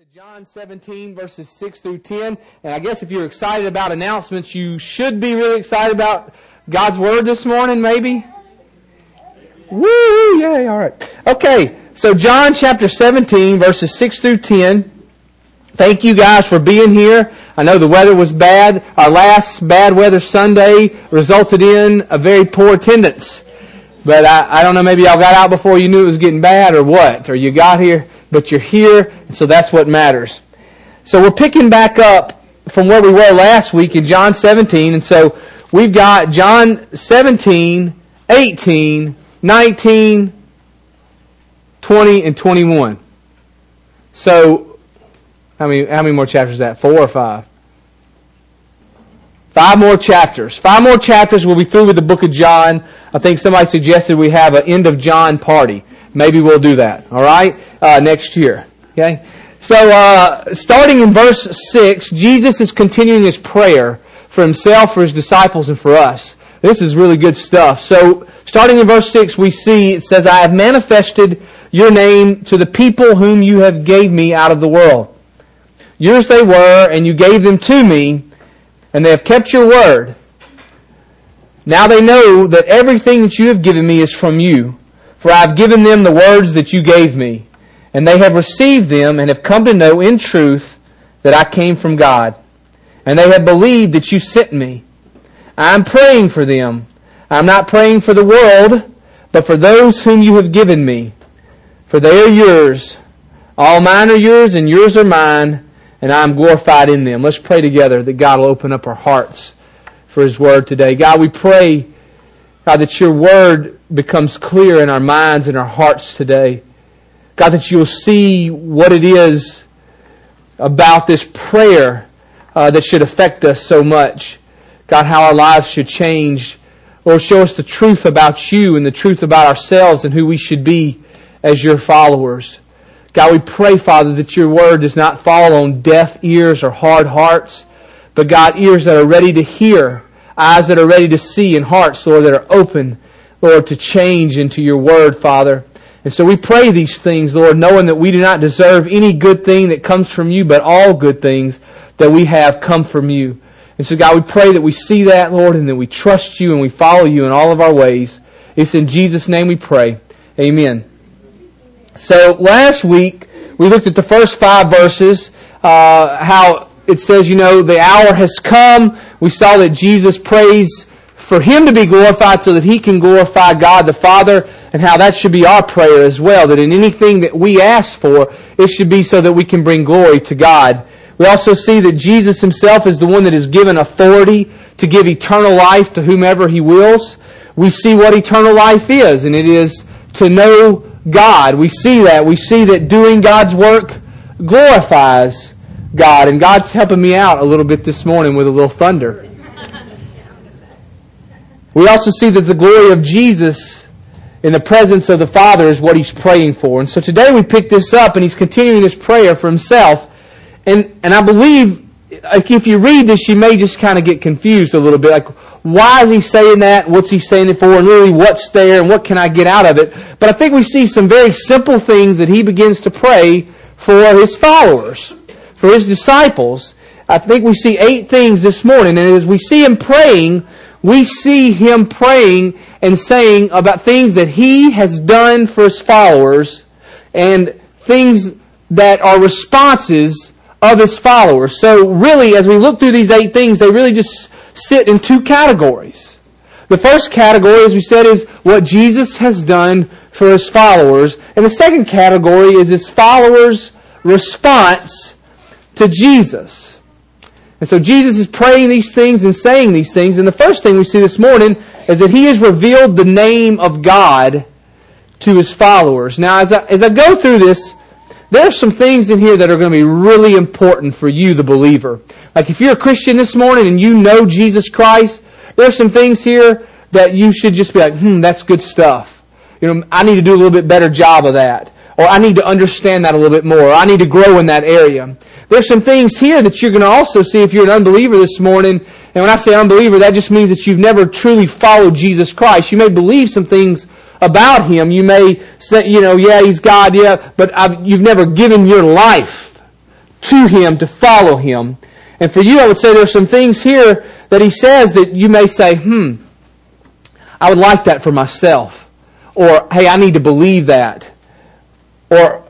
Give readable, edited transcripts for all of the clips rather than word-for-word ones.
John 17, verses 6 through 10. And I guess if you're excited about announcements, you should be really excited about God's Word this morning, maybe? Woo! Yay! All right. Okay, so John chapter 17, verses 6 through 10. Thank you guys for being here. I know the weather was bad. Our last bad weather Sunday resulted in a very poor attendance. But I don't know, maybe y'all got out before you knew it was getting bad or what. Or you got here, but you're here, and so that's what matters. So we're picking back up from where we were last week in John 17. And so we've got John 17, 18, 19, 20, and 21. So how many more chapters is that? 4 or 5? 5 more chapters. 5 more chapters, we'll be through with the book of John. I think somebody suggested we have an end of John party. Maybe we'll do that, all right, next year. Okay? So, starting in verse 6, Jesus is continuing His prayer for Himself, for His disciples, and for us. This is really good stuff. So, starting in verse 6, we see, it says, I have manifested your name to the people whom you have gave me out of the world. Yours they were, and you gave them to me, and they have kept your word. Now they know that everything that you have given me is from you. For I have given them the words that you gave me, and they have received them and have come to know in truth that I came from God. And they have believed that you sent me. I am praying for them. I am not praying for the world, but for those whom you have given me. For they are yours. All mine are yours, and yours are mine, and I am glorified in them. Let's pray together that God will open up our hearts for His Word today. God, we pray, God, that your Word becomes clear in our minds and our hearts today. God, that you'll see what it is about this prayer that should affect us so much. God, how our lives should change. Lord, show us the truth about you and the truth about ourselves and who we should be as your followers. God, we pray, Father, that your Word does not fall on deaf ears or hard hearts, but God, ears that are ready to hear, eyes that are ready to see, and hearts, Lord, that are open, Lord, to change into your Word, Father. And so we pray these things, Lord, knowing that we do not deserve any good thing that comes from you, but all good things that we have come from you. And so, God, we pray that we see that, Lord, and that we trust you and we follow you in all of our ways. It's in Jesus' name we pray. Amen. So last week, we looked at the first 5 verses, how it says, the hour has come. We saw that Jesus prays for Him to be glorified so that He can glorify God the Father, and how that should be our prayer as well, that in anything that we ask for, it should be so that we can bring glory to God. We also see that Jesus Himself is the one that is given authority to give eternal life to whomever He wills. We see what eternal life is, and it is to know God. We see that. We see that doing God's work glorifies God. And God's helping me out a little bit this morning with a little thunder. We also see that the glory of Jesus in the presence of the Father is what He's praying for. And so today we pick this up, and He's continuing this prayer for Himself. And I believe, if you read this, you may just kind of get confused a little bit. Like, why is He saying that? What's He saying it for? And really, what's there? And what can I get out of it? But I think we see some very simple things that He begins to pray for His followers, for His disciples. I think we see 8 things this morning. And as we see Him praying, we see Him praying and saying about things that He has done for His followers and things that are responses of His followers. So really, as we look through these 8 things, they really just sit in 2 categories. The first category, as we said, is what Jesus has done for His followers. And the second category is His followers' response to Jesus. And so Jesus is praying these things and saying these things. And the first thing we see this morning is that He has revealed the name of God to His followers. Now, as I go through this, there are some things in here that are going to be really important for you, the believer. Like if you're a Christian this morning and you know Jesus Christ, there are some things here that you should just be like, that's good stuff. I need to do a little bit better job of that. Or I need to understand that a little bit more. Or I need to grow in that area. There's some things here that you're going to also see if you're an unbeliever this morning. And when I say unbeliever, that just means that you've never truly followed Jesus Christ. You may believe some things about Him. You may say, yeah, He's God, but you've never given your life to Him, to follow Him. And for you, I would say there are some things here that He says that you may say, I would like that for myself. Or, hey, I need to believe that. Or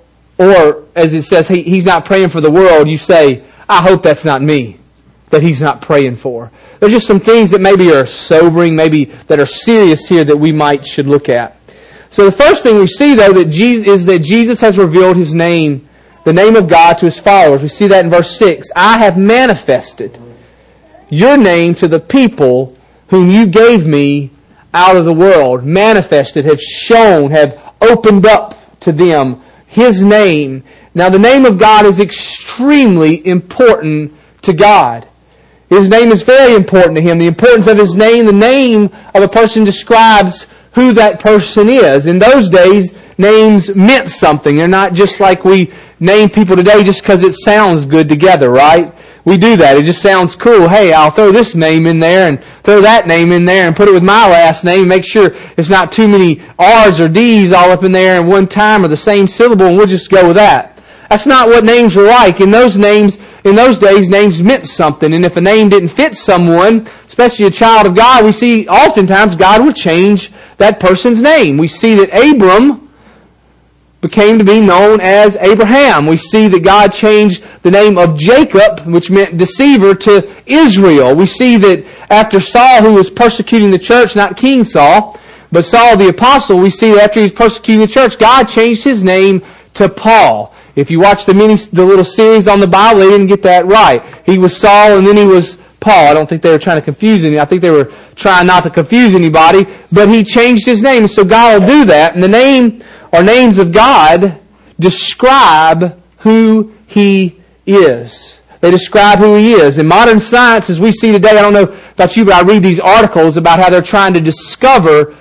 as it says, He's not praying for the world, you say, I hope that's not me, that He's not praying for. There's just some things that maybe are sobering, maybe that are serious here that we should look at. So the first thing we see, though, is that Jesus has revealed His name, the name of God, to His followers. We see that in verse 6. I have manifested your name to the people whom you gave me out of the world. Manifested, have shown, have opened up to them His name. Now the name of God is extremely important to God. His name is very important to Him. The importance of His name, the name of a person describes who that person is. In those days, names meant something. They're not just like we name people today just because it sounds good together, right? We do that. It just sounds cool. Hey, I'll throw this name in there and throw that name in there and put it with my last name. Make sure it's not too many R's or D's all up in there at one time or the same syllable, and we'll just go with that. That's not what names were like. In those days, names meant something. And if a name didn't fit someone, especially a child of God, we see oftentimes God would change that person's name. We see that Abram became to be known as Abraham. We see that God changed the name of Jacob, which meant deceiver, to Israel. We see that after Saul, who was persecuting the church, not King Saul, but Saul the apostle, we see that after he was persecuting the church, God changed his name to Paul. If you watch the little series on the Bible, they didn't get that right. He was Saul and then he was Paul. I don't think they were trying to confuse anyone. I think they were trying not to confuse anybody, but he changed his name. So God will do that. And the name or names of God describe who He is. They describe who He is. In modern science, as we see today, I don't know about you, but I read these articles about how they're trying to discover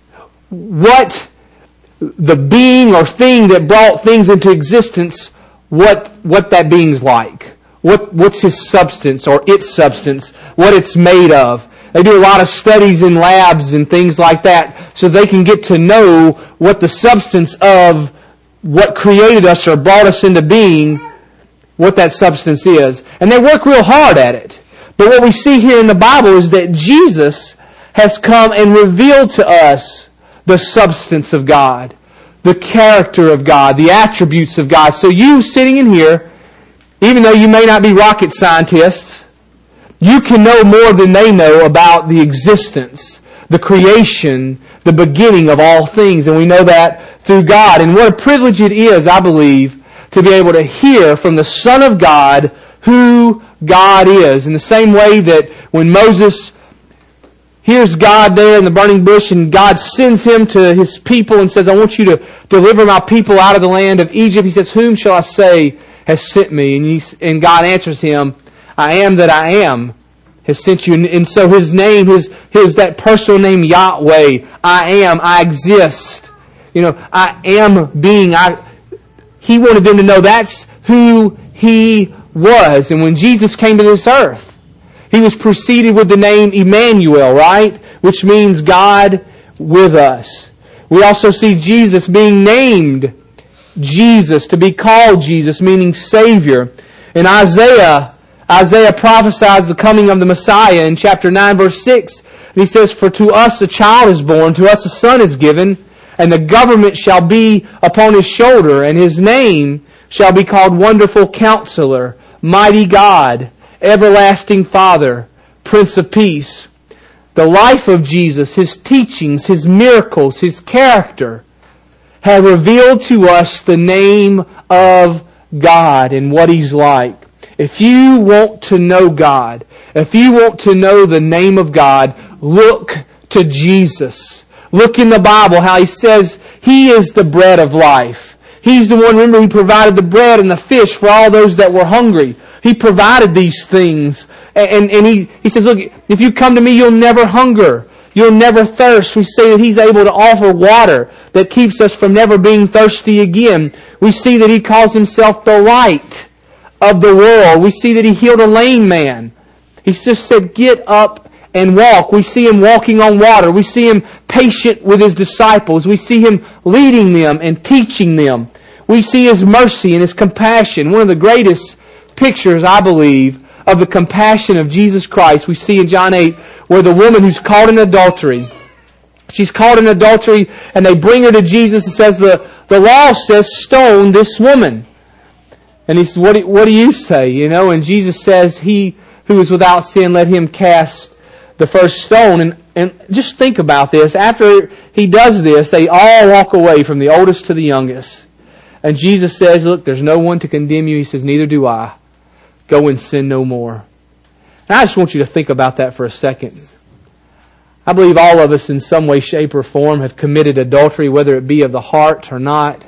what the being or thing that brought things into existence, what that being's like. What's his substance or its substance, what it's made of. They do a lot of studies in labs and things like that so they can get to know what the substance of what created us or brought us into being, what that substance is. And they work real hard at it. But what we see here in the Bible is that Jesus has come and revealed to us the substance of God, the character of God, the attributes of God. So you sitting in here, even though you may not be rocket scientists, you can know more than they know about the existence, the creation, the beginning of all things. And we know that through God. And what a privilege it is, I believe, to be able to hear from the Son of God who God is. In the same way that when Moses hears God there in the burning bush and God sends him to his people and says, I want you to deliver my people out of the land of Egypt. He says, whom shall I say has sent me? And God answers him, I am that I am has sent you. And so His name, his that personal name, Yahweh, I am, I exist. I am being. He wanted them to know that's who He was. And when Jesus came to this earth, He was preceded with the name Emmanuel, right? Which means God with us. We also see Jesus being named Jesus, to be called Jesus, meaning Savior. In Isaiah prophesies the coming of the Messiah in chapter 9, verse 6. And he says, for to us a child is born, to us a son is given, and the government shall be upon His shoulder, and His name shall be called Wonderful Counselor, Mighty God, Everlasting Father, Prince of Peace. The life of Jesus, His teachings, His miracles, His character have revealed to us the name of God and what He's like. If you want to know God, if you want to know the name of God, look to Jesus. Look in the Bible how He says He is the bread of life. He's the one, remember, He provided the bread and the fish for all those that were hungry. He provided these things. And he says, look, if you come to me, you'll never hunger. You'll never thirst. We say that He's able to offer water that keeps us from never being thirsty again. We see that He calls Himself the light of the world. We see that He healed a lame man. He just said, get up and walk. We see Him walking on water. We see Him patient with His disciples. We see Him leading them and teaching them. We see His mercy and His compassion. One of the greatest pictures, I believe, of the compassion of Jesus Christ. We see in John 8 where the woman who's caught in adultery, she's caught in adultery, and they bring her to Jesus and says, the law says stone this woman. And he says, what do you say? And Jesus says, he who is without sin, let him cast the first stone. And just think about this. After he does this, they all walk away from the oldest to the youngest. And Jesus says, look, there's no one to condemn you. He says, neither do I. Go and sin no more. And I just want you to think about that for a second. I believe all of us in some way, shape, or form have committed adultery, whether it be of the heart or not.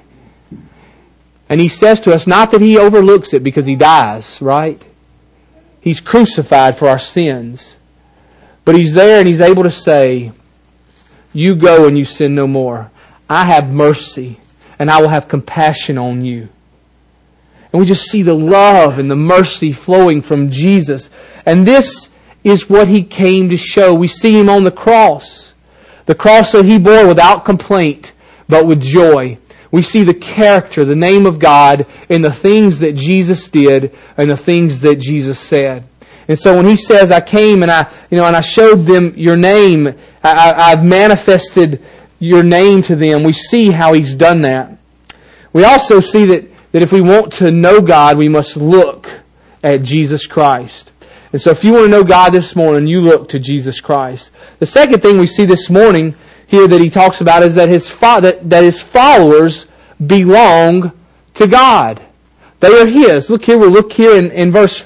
And He says to us, not that He overlooks it because He dies, right? He's crucified for our sins. But He's there and He's able to say, you go and you sin no more. I have mercy and I will have compassion on you. And we just see the love and the mercy flowing from Jesus. And this is what He came to show. We see Him on the cross. The cross that He bore without complaint, but with joy. We see the character, the name of God in the things that Jesus did and the things that Jesus said. And so when He says, I came and I showed them your name, I've manifested your name to them, we see how He's done that. We also see that if we want to know God, we must look at Jesus Christ. And so if you want to know God this morning, you look to Jesus Christ. The second thing we see this morning here that He talks about is that His followers belong to God. They are His. Look here, we'll look here in verse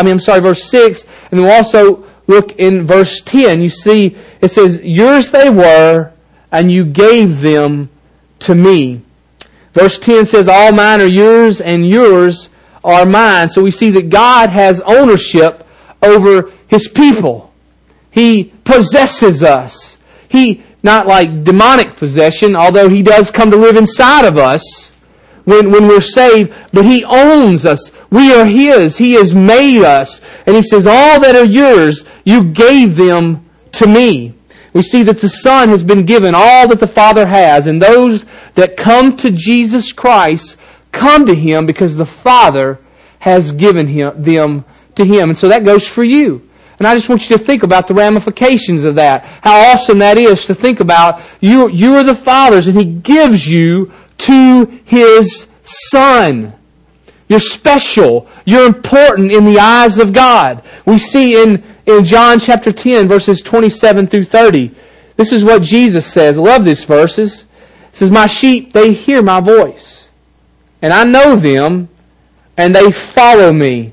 6, and we'll also look in verse 10. You see, it says, yours they were, and you gave them to me. Verse 10 says, all mine are yours, and yours are mine. So we see that God has ownership over His people. He possesses us. He, not like demonic possession, although He does come to live inside of us when we're saved, but He owns us. We are His. He has made us. And He says, all that are yours, you gave them to me. We see that the Son has been given all that the Father has, and those that come to Jesus Christ come to Him because the Father has given them to Him. And so that goes for you. And I just want you to think about the ramifications of that. How awesome that is to think about. You are the Father's, and He gives you to His Son. You're special. You're important in the eyes of God. We see in John chapter 10, verses 27 through 30. This is what Jesus says. I love these verses. It says, my sheep, they hear my voice. And I know them, and they follow me.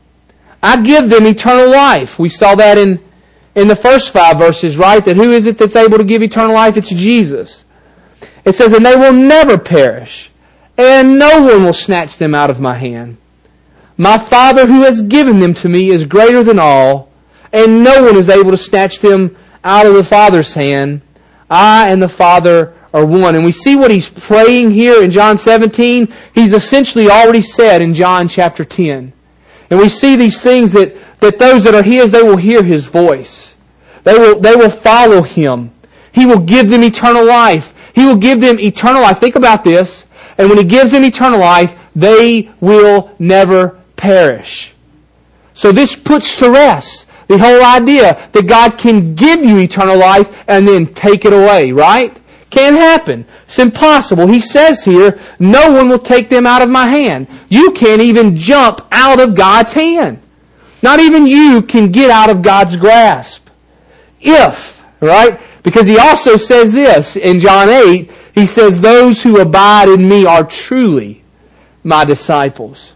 I give them eternal life. We saw that in the first 5 verses, right? That who is it that's able to give eternal life? It's Jesus. It says, and they will never perish, and no one will snatch them out of my hand. My Father who has given them to me is greater than all, and no one is able to snatch them out of the Father's hand. I and the Father are one. And we see what He's praying here in John 17. He's essentially already said in John chapter 10. And we see these things that those that are His, they will hear His voice. They will follow Him. He will give them eternal life. He will give them eternal life. Think about this. And when He gives them eternal life, they will never perish. So this puts to rest the whole idea that God can give you eternal life and then take it away, right? Can't happen. It's impossible. He says here, no one will take them out of my hand. You can't even jump out of God's hand. Not even you can get out of God's grasp. Right? Because He also says this in John 8, He says, those who abide in me are truly my disciples.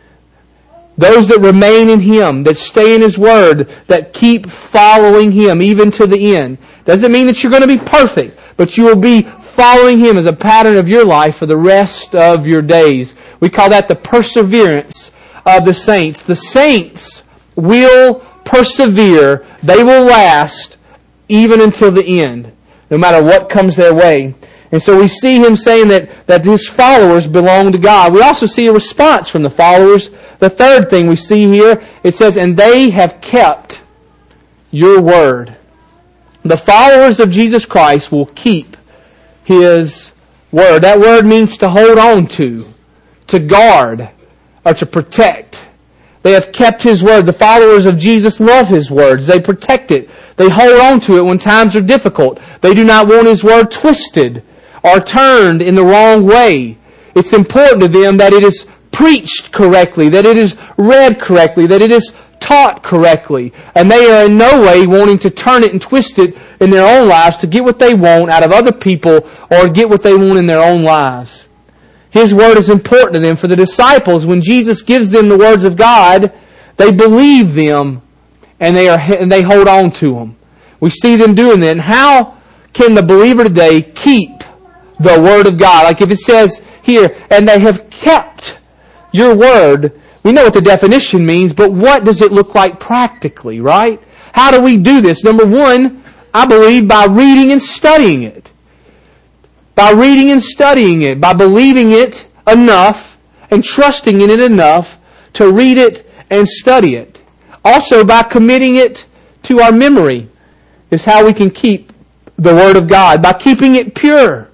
Those that remain in Him, that stay in His Word, that keep following Him even to the end. Doesn't mean that you're going to be perfect, but you will be following Him as a pattern of your life for the rest of your days. We call that the perseverance of the saints. The saints will persevere. They will last even until the end, no matter what comes their way. And so we see Him saying that His followers belong to God. We also see a response from the followers. The third thing we see here, it says, and they have kept your word. The followers of Jesus Christ will keep His word. That word means to hold on to guard, or to protect. They have kept His Word. The followers of Jesus love His words. They protect it. They hold on to it when times are difficult. They do not want His Word twisted or turned in the wrong way. It's important to them that it is preached correctly, that it is read correctly, that it is taught correctly. And they are in no way wanting to turn it and twist it in their own lives to get what they want out of other people or get what they want in their own lives. His Word is important to them. For the disciples, when Jesus gives them the words of God, they believe them and they hold on to them. We see them doing that. And how can the believer today keep the Word of God? Like if it says here, and they have kept your Word, we know what the definition means, but what does it look like practically, right? How do we do this? Number one, I believe by reading and studying it. By reading and studying it, by believing it enough and trusting in it enough to read it and study it. Also by committing it to our memory is how we can keep the Word of God. By keeping it pure.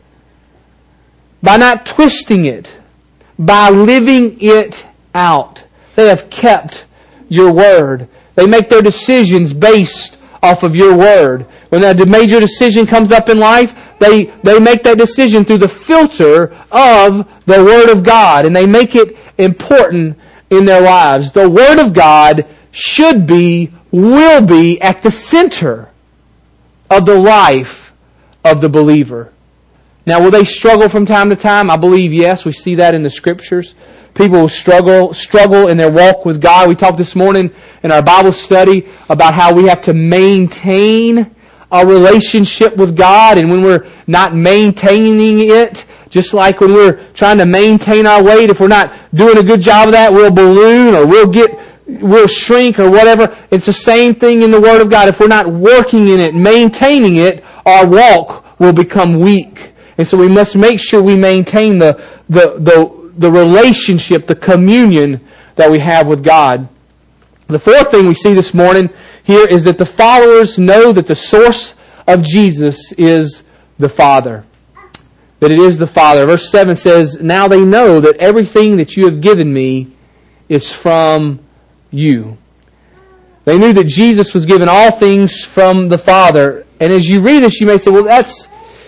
By not twisting it. By living it out. They have kept your Word. They make their decisions based off of your Word. When a major decision comes up in life, they make that decision through the filter of the Word of God. And they make it important in their lives. The Word of God should be, will be at the center of the life of the believer. Now, will they struggle from time to time? I believe yes. We see that in the Scriptures. People will struggle in their walk with God. We talked this morning in our Bible study about how we have to maintain our relationship with God, and when we're not maintaining it, just like when we're trying to maintain our weight, if we're not doing a good job of that, we'll balloon or we'll shrink or whatever. It's the same thing in the Word of God. If we're not working in it, maintaining it, our walk will become weak. And so we must make sure we maintain the relationship, the communion that we have with God. The fourth thing we see this morning here is that the followers know that the source of Jesus is the Father. That it is the Father. Verse 7 says, now they know that everything that you have given me is from you. They knew that Jesus was given all things from the Father. And as you read this, you may say, well, that's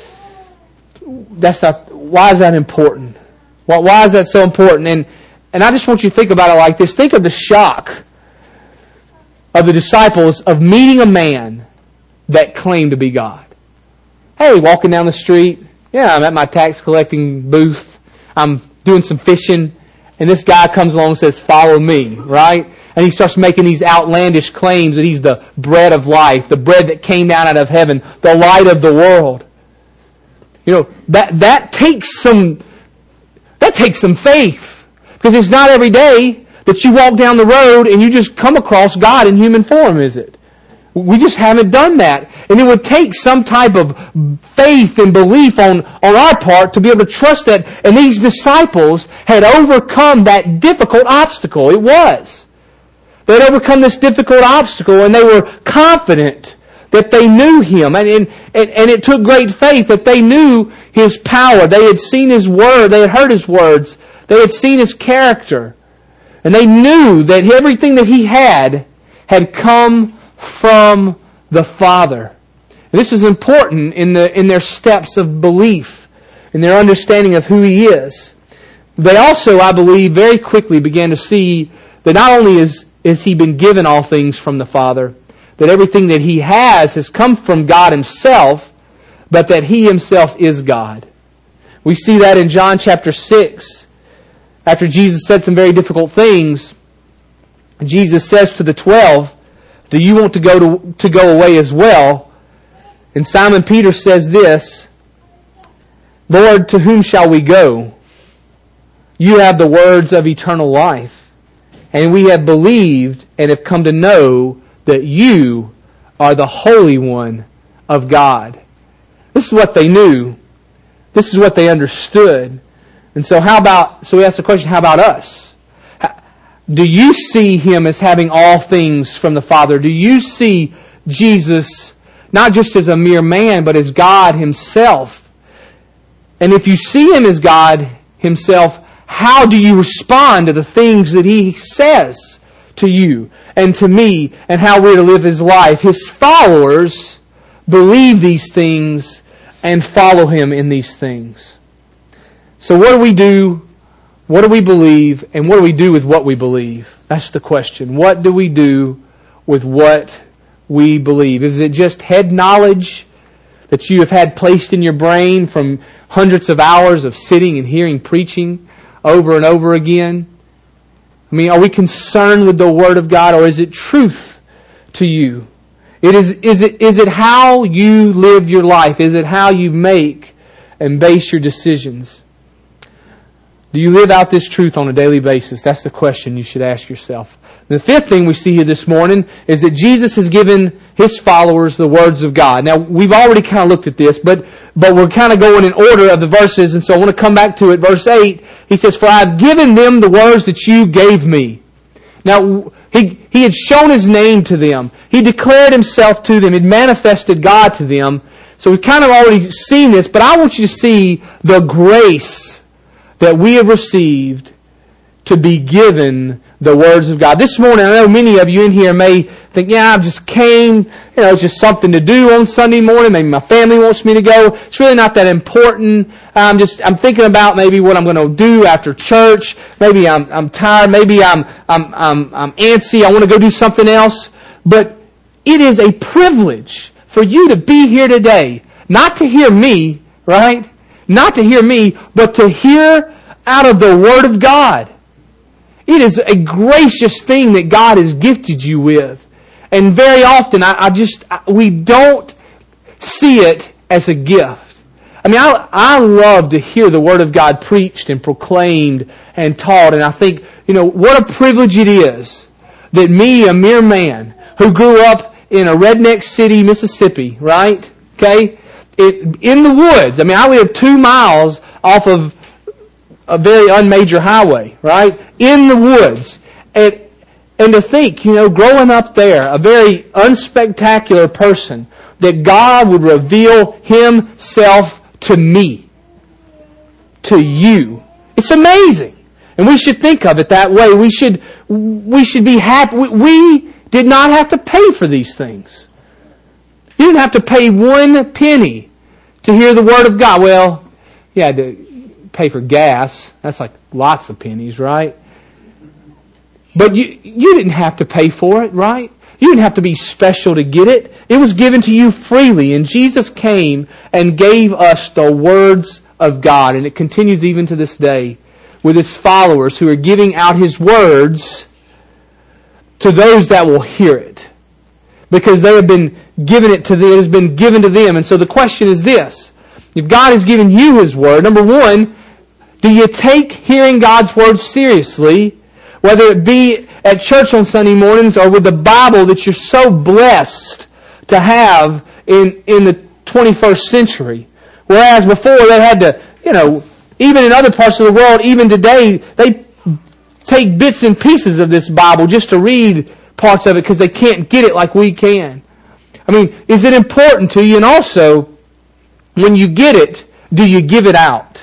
not, why is that important? Why is that so important? And I just want you to think about it like this. Think of the shock of the disciples of meeting a man that claimed to be God. Hey, walking down the street. Yeah, I'm at my tax collecting booth. I'm doing some fishing. And this guy comes along and says, follow me, right? And he starts making these outlandish claims that He's the bread of life, the bread that came down out of heaven, the light of the world. You know, that takes some faith. Because it's not every day that you walk down the road and you just come across God in human form, is it? We just haven't done that. And it would take some type of faith and belief on our part to be able to trust that. And these disciples had overcome that difficult obstacle. It was. They had overcome this difficult obstacle and they were confident that they knew Him. And it took great faith that they knew His power. They had seen His Word. They had heard His words. They had seen His character. And they knew that everything that He had come from the Father. And this is important in their steps of belief, in their understanding of who He is. They also, I believe, very quickly began to see that not only is He been given all things from the Father, that everything that He has come from God Himself, but that He Himself is God. We see that in John chapter 6. After Jesus said some very difficult things, Jesus says to the 12, do you want to go away as well? And Simon Peter says this, Lord, to whom shall we go? You have the words of eternal life. And we have believed and have come to know that you are the Holy One of God. This is what they knew. This is what they understood. And so so we ask the question, how about us? Do you see Him as having all things from the Father? Do you see Jesus not just as a mere man, but as God Himself? And if you see Him as God Himself, how do you respond to the things that He says to you and to me and how we're to live His life? His followers believe these things and follow Him in these things. So what do we do? What do we believe? And what do we do with what we believe? That's the question. What do we do with what we believe? Is it just head knowledge that you have had placed in your brain from hundreds of hours of sitting and hearing preaching over and over again? I mean, are we concerned with the Word of God, or is it truth to you? Is it how you live your life? Is it how you make and base your decisions? Do you live out this truth on a daily basis? That's the question you should ask yourself. The fifth thing we see here this morning is that Jesus has given His followers the words of God. Now, we've already kind of looked at this, but we're kind of going in order of the verses, and so I want to come back to it. Verse 8, He says, "For I have given them the words that you gave me." Now, He had shown His name to them. He declared Himself to them. He manifested God to them. So we've kind of already seen this, but I want you to see the grace that we have received to be given the words of God. This morning, I know many of you in here may think, yeah, I just came, it's just something to do on Sunday morning. Maybe my family wants me to go. It's really not that important. I'm thinking about maybe what I'm going to do after church. Maybe I'm tired. Maybe I'm antsy. I want to go do something else. But it is a privilege for you to be here today. Not to hear me, right? Not to hear me, but to hear out of the Word of God. It is a gracious thing that God has gifted you with. And very often, we don't see it as a gift. I mean, I love to hear the Word of God preached and proclaimed and taught. And I think, what a privilege it is that me, a mere man, who grew up in a redneck city, Mississippi, right? Okay? In the woods. I mean, I live 2 miles off of a very unmajor highway, right? In the woods. And to think, growing up there, a very unspectacular person, that God would reveal Himself to me, to you. It's amazing. And we should think of it that way. We should be happy. We did not have to pay for these things. You didn't have to pay 1 penny to hear the Word of God. Well, you had to pay for gas. That's like lots of pennies, right? But you didn't have to pay for it, right? You didn't have to be special to get it. It was given to you freely. And Jesus came and gave us the words of God. And it continues even to this day with His followers who are giving out His words to those that will hear it. Because they have been given it to them. It has been given to them. And so the question is this. If God has given you His Word, number one, do you take hearing God's Word seriously? Whether it be at church on Sunday mornings or with the Bible that you're so blessed to have in the 21st century. Whereas before they had to, even in other parts of the world, even today, they take bits and pieces of this Bible just to read parts of it because they can't get it like we can. I mean, is it important to you? And also, when you get it, do you give it out?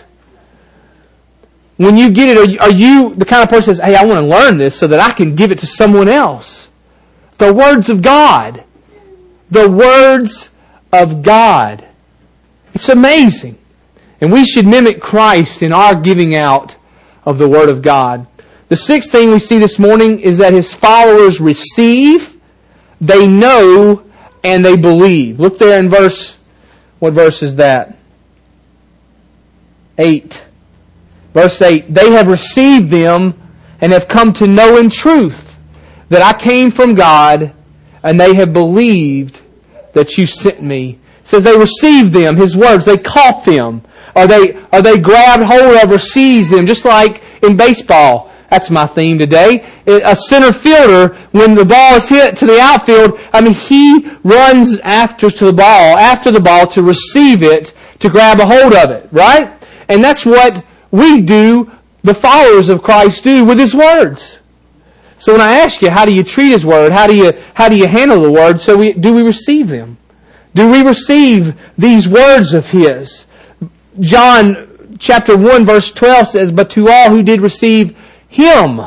When you get it, are you the kind of person that says, hey, I want to learn this so that I can give it to someone else? The words of God. The words of God. It's amazing. And we should mimic Christ in our giving out of the Word of God. The sixth thing we see this morning is that His followers receive, they know, and they believe. Look there in what verse is that? 8. Verse 8, they have received them and have come to know in truth that I came from God, and they have believed that you sent me. It says they received them, His words, they caught them, or they grabbed hold of or seized them, just like in baseball. That's my theme today. A center fielder, when the ball is hit to the outfield, he runs after the ball to receive it, to grab a hold of it, right? And that's what we do, the followers of Christ do with His words. So when I ask you, how do you treat His Word? How do you handle the Word? Do we receive them? Do we receive these words of His? John chapter 1 verse 12 says, "But to all who did receive Him,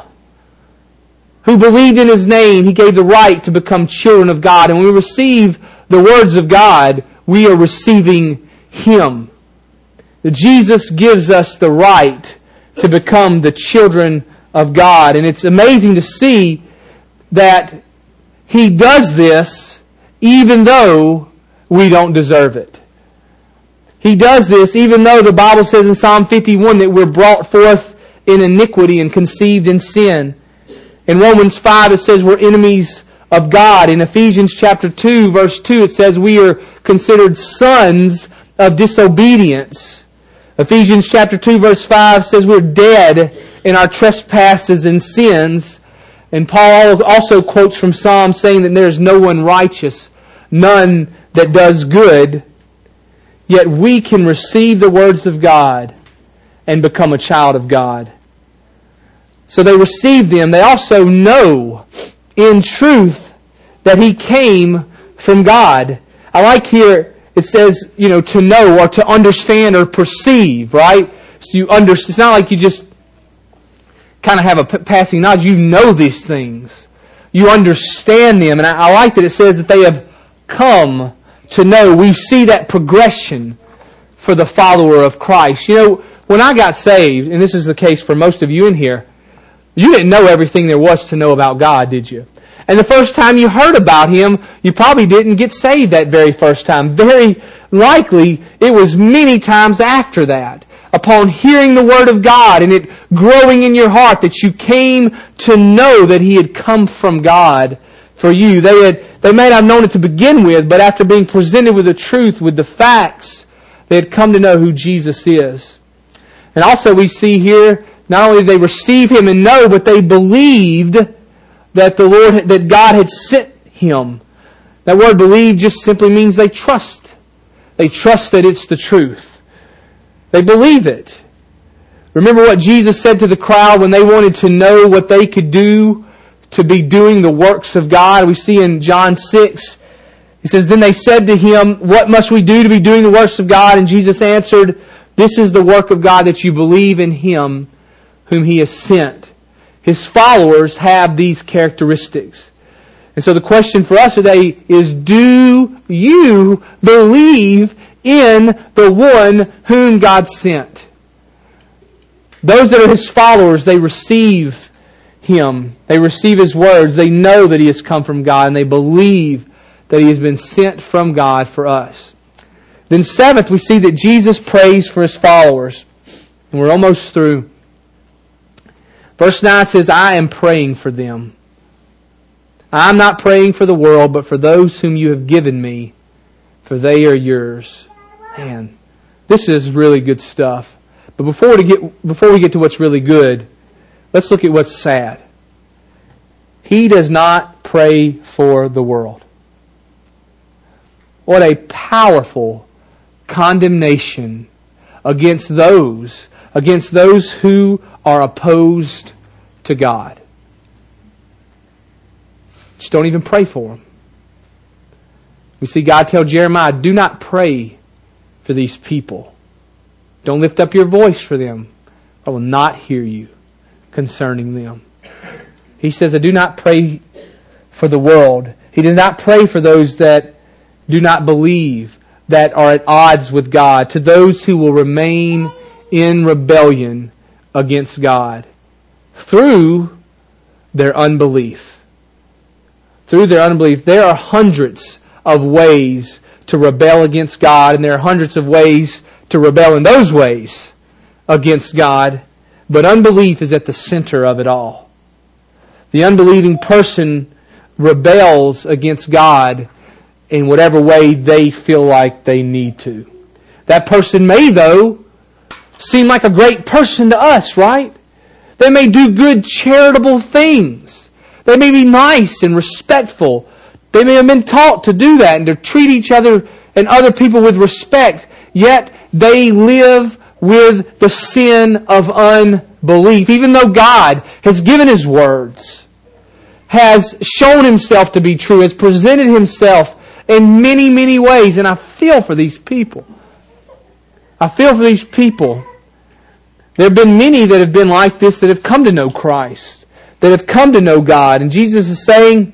who believed in His name, He gave the right to become children of God." And when we receive the words of God, we are receiving Him. Jesus gives us the right to become the children of God. And it's amazing to see that He does this even though we don't deserve it. He does this even though the Bible says in Psalm 51 that we're brought forth in iniquity and conceived in sin. In Romans 5 it says we're enemies of God. In Ephesians chapter 2 verse 2 it says we are considered sons of disobedience. Ephesians chapter 2 verse 5 says we're dead in our trespasses and sins. And Paul also quotes from Psalms saying that there is no one righteous, none that does good. Yet we can receive the words of God and become a child of God. So they receive them. They also know in truth that He came from God. I like here it says, to know or to understand or perceive, right? So you understand. It's not like you just kind of have a passing knowledge. You know these things. You understand them. And I like that it says that they have come to know. We see that progression for the follower of Christ. When I got saved, and this is the case for most of you in here, you didn't know everything there was to know about God, did you? And the first time you heard about Him, you probably didn't get saved that very first time. Very likely, it was many times after that, upon hearing the Word of God and it growing in your heart, that you came to know that He had come from God for you. They may not have known it to begin with, but after being presented with the truth, with the facts, they had come to know who Jesus is. And also we see here, not only did they receive Him and know, but they believed that that God had sent Him. That word believe just simply means they trust. They trust that it's the truth. They believe it. Remember what Jesus said to the crowd when they wanted to know what they could do to be doing the works of God? We see in John 6, He says, "Then they said to Him, 'What must we do to be doing the works of God?' And Jesus answered, 'This is the work of God, that you believe in Him whom He has sent.'" His followers have these characteristics. And so the question for us today is, do you believe in the one whom God sent? Those that are His followers, they receive Him. They receive His words. They know that He has come from God, and they believe that He has been sent from God for us. Then seventh, we see that Jesus prays for His followers. And we're almost through. Verse 9 says, "I am praying for them. I am not praying for the world, but for those whom you have given me, for they are yours." Man, this is really good stuff. But before we get to what's really good, let's look at what's sad. He does not pray for the world. What a powerful condemnation against those who are opposed to God. Just don't even pray for them. We see God tell Jeremiah, "Do not pray for these people. Don't lift up your voice for them. I will not hear you concerning them." He says, "I do not pray for the world." He does not pray for those that do not believe, that are at odds with God, to those who will remain in rebellion against God through their unbelief. Through their unbelief. There are hundreds of ways to rebel against God, and there are hundreds of ways to rebel in those ways against God, but unbelief is at the center of it all. The unbelieving person rebels against God in whatever way they feel like they need to. That person may, though, seem like a great person to us, right? They may do good charitable things. They may be nice and respectful. They may have been taught to do that and to treat each other and other people with respect. Yet they live with the sin of unbelief. Even though God has given His words, has shown Himself to be true, has presented Himself in many, many ways. And I feel for these people. I feel for these people There have been many that have been like this that have come to know Christ, that have come to know God. And Jesus is saying,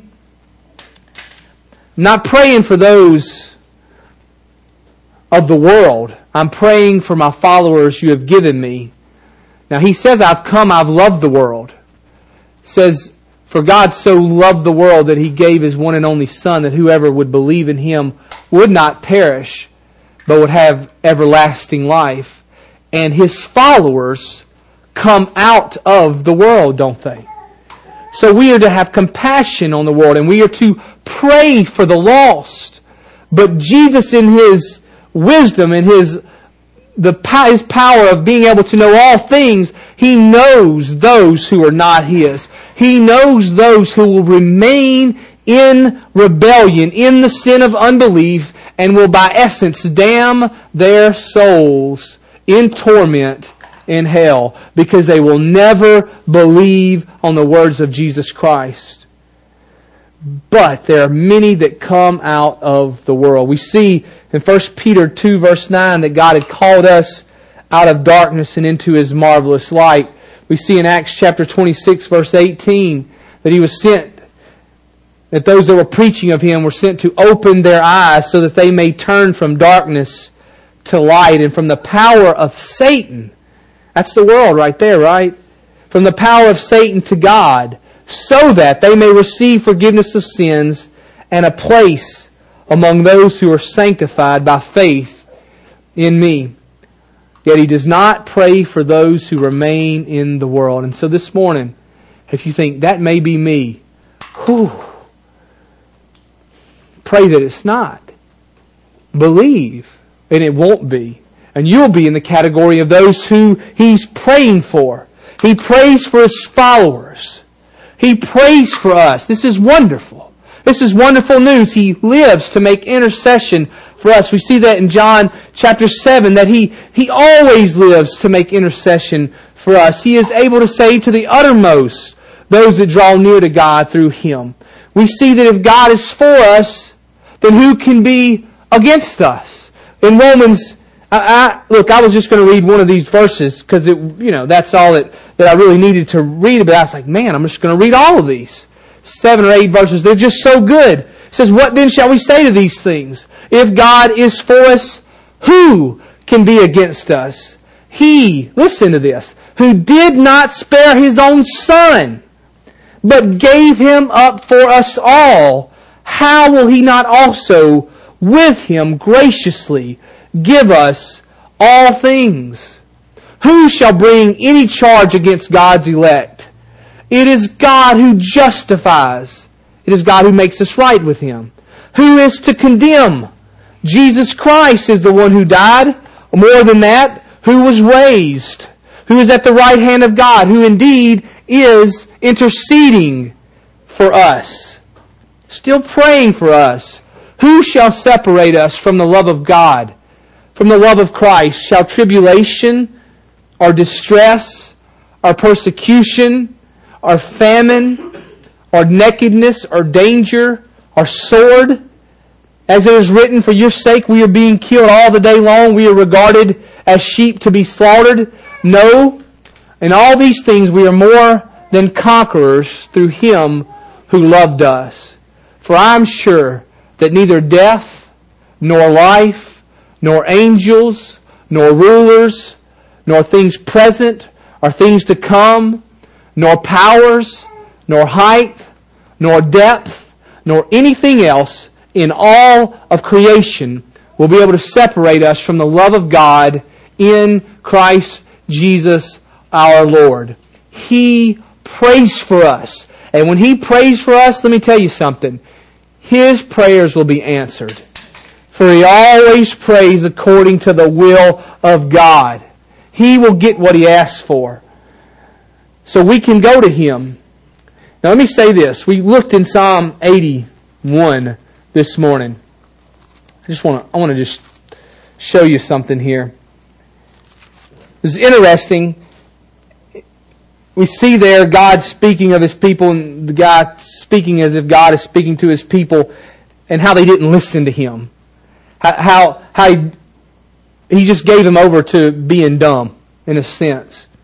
I'm not praying for those of the world. I'm praying for my followers you have given me. Now He says, I've come, I've loved the world. He says, for God so loved the world that He gave His one and only Son, that whoever would believe in Him would not perish, but would have everlasting life. And His followers come out of the world, don't they? So we are to have compassion on the world, and we are to pray for the lost. But Jesus, in His wisdom and His power of being able to know all things, He knows those who are not His. He knows those who will remain in rebellion, in the sin of unbelief, and will by essence damn their souls in torment in hell, because they will never believe on the words of Jesus Christ. But there are many that come out of the world. We see in 1 Peter 2 verse 9 that God had called us out of darkness and into His marvelous light. We see in Acts chapter 26 verse 18 that He was sent, that those that were preaching of Him were sent to open their eyes so that they may turn from darkness to light and from the power of Satan. That's the world right there, right? From the power of Satan to God, so that they may receive forgiveness of sins and a place among those who are sanctified by faith in me. Yet He does not pray for those who remain in the world. And so this morning, if you think that may be me, pray that it's not. Believe, and it won't be. And you'll be in the category of those who He's praying for. He prays for His followers. He prays for us. This is wonderful. This is wonderful news. He lives to make intercession for us. We see that in John chapter 7, that He always lives to make intercession for us. He is able to save to the uttermost those that draw near to God through Him. We see that if God is for us, then who can be against us? In Romans, I was just going to read one of these verses because that's all that I really needed to read. But I was like, man, I'm just going to read all of these 7 or 8 verses. They're just so good. It says, "What then shall we say to these things? If God is for us, who can be against us? He," listen to this, "who did not spare His own Son, but gave Him up for us all, how will He not also with Him graciously give us all things? Who shall bring any charge against God's elect? It is God who justifies. It is God who makes us right with Him. Who is to condemn? Jesus Christ is the one who died. More than that, who was raised, who is at the right hand of God, who indeed is interceding for us, still praying for us. Who shall separate us from the love of God, from the love of Christ? Shall tribulation, or distress, or persecution, or famine, or nakedness, or danger, or sword? As it is written, for your sake we are being killed all the day long. We are regarded as sheep to be slaughtered. No, in all these things we are more than conquerors through Him who loved us. For I am sure that neither death, nor life, nor angels, nor rulers, nor things present, or things to come, nor powers, nor height, nor depth, nor anything else in all of creation will be able to separate us from the love of God in Christ Jesus our Lord. He prays for us. And when He prays for us, let me tell you something. His prayers will be answered. For He always prays according to the will of God. He will get what He asks for. So we can go to Him. Now let me say this. We looked in Psalm 81 this morning. I want to just show you something here. It's interesting. We see there God speaking of His people, and the guy speaking as if God is speaking to His people, and how they didn't listen to Him. How He just gave them over to being dumb, in a sense.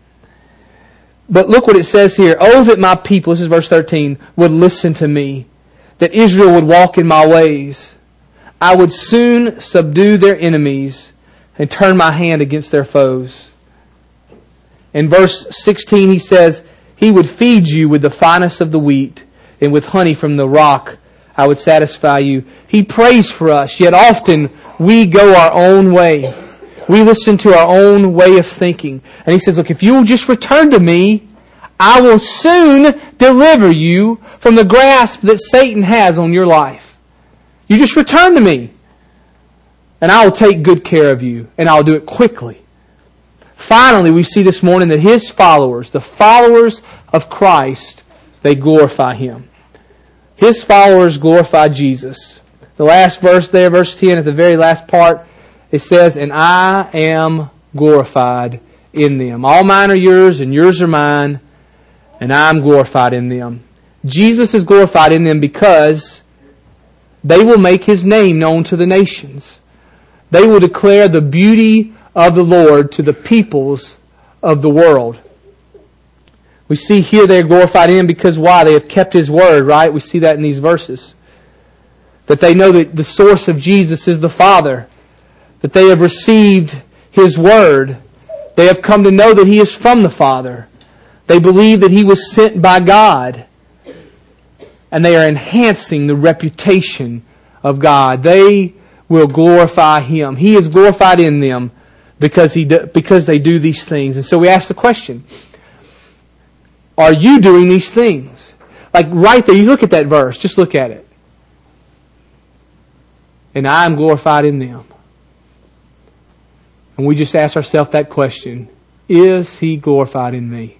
But look what it says here. Oh, that my people, this is verse 13, would listen to me, that Israel would walk in my ways. I would soon subdue their enemies and turn my hand against their foes. In verse 16 he says, He would feed you with the finest of the wheat, and with honey from the rock I would satisfy you. He prays for us, yet often we go our own way. We listen to our own way of thinking. And He says, look, if you will just return to me, I will soon deliver you from the grasp that Satan has on your life. You just return to me, and I will take good care of you, and I'll do it quickly. Finally, we see this morning that His followers, the followers of Christ, they glorify Him. His followers glorify Jesus. The last verse there, verse 10, at the very last part, it says, and I am glorified in them. All mine are yours, and yours are mine, and I'm glorified in them. Jesus is glorified in them because they will make His name known to the nations. They will declare the beauty of the Lord to the peoples of the world. We see here they are glorified in Him because why? They have kept His word, right? We see that in these verses. That they know that the source of Jesus is the Father. That they have received His word. They have come to know that He is from the Father. They believe that He was sent by God. And they are enhancing the reputation of God. They will glorify Him. He is glorified in them because they do these things. And so we ask the question, are you doing these things? Like right there, you look at that verse, just look at it. And I am glorified in them. And we just ask ourselves that question, is He glorified in me?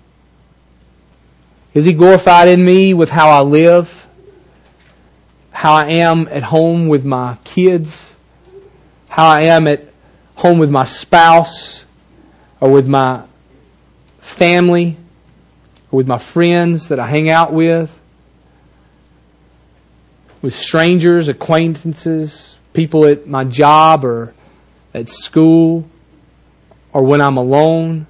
Is He glorified in me with how I live? How I am at home with my kids? How I am at home with my spouse? Or with my family? Or with my friends that I hang out with? With strangers, acquaintances, people at my job or at school? Or when I'm alone?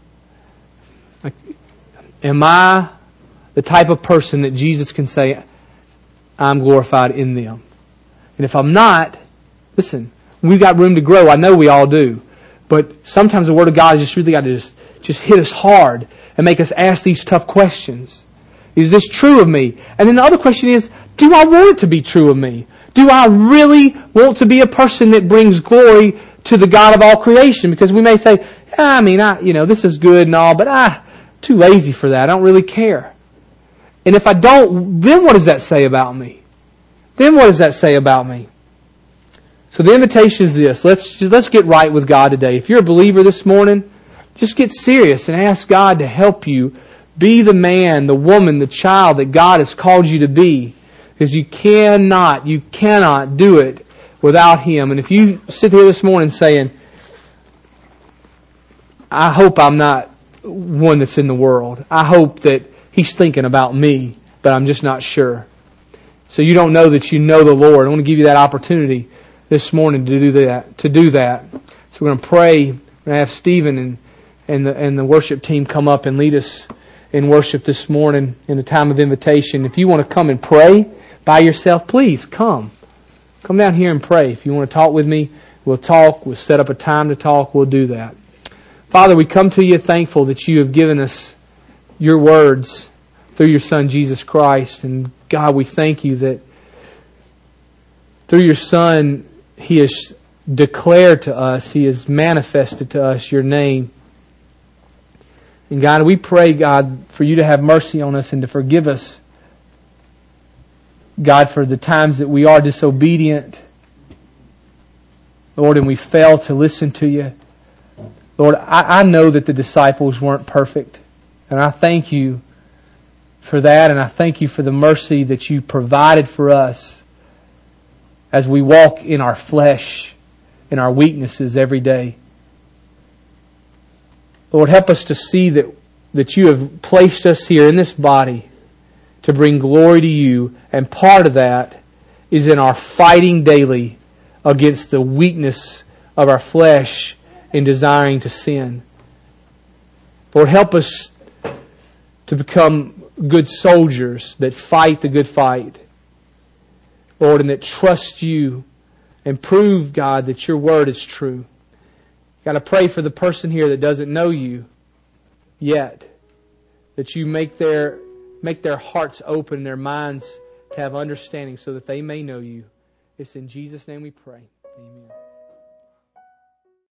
Am I the type of person that Jesus can say, I'm glorified in them? And if I'm not, listen, we've got room to grow. I know we all do. But sometimes the Word of God has just really got to just hit us hard and make us ask these tough questions. Is this true of me? And then the other question is, do I want it to be true of me? Do I really want to be a person that brings glory to the God of all creation? Because we may say, this is good and all, but I'm too lazy for that. I don't really care. And if I don't, then what does that say about me? Then what does that say about me? So the invitation is this. Let's get right with God today. If you're a believer this morning, just get serious and ask God to help you be the man, the woman, the child that God has called you to be. Because you cannot do it without Him. And if you sit here this morning saying, I hope I'm not one that's in the world. I hope that He's thinking about me, but I'm just not sure. So you don't know that you know the Lord. I want to give you that opportunity this morning to do that. So we're going to pray. We're going to have Stephen and the worship team come up and lead us in worship this morning in a time of invitation. If you want to come and pray by yourself, please come. Come down here and pray. If you want to talk with me, we'll talk. We'll set up a time to talk. We'll do that. Father, we come to You thankful that You have given us Your words through Your Son, Jesus Christ. And God, we thank You that through Your Son, He has declared to us, He has manifested to us Your name. And God, we pray, God, for You to have mercy on us and to forgive us, God, for the times that we are disobedient, Lord, and we fail to listen to You. Lord, I know that the disciples weren't perfect. And I thank You for that. And I thank You for the mercy that You provided for us as we walk in our flesh, in our weaknesses every day. Lord, help us to see that You have placed us here in this body to bring glory to You. And part of that is in our fighting daily against the weakness of our flesh in desiring to sin. Lord, help us to become good soldiers that fight the good fight, Lord, and that trust You and prove, God, that Your Word is true. God, I pray for the person here that doesn't know You yet, that You make their hearts open and their minds to have understanding so that they may know You. It's in Jesus' name we pray. Amen.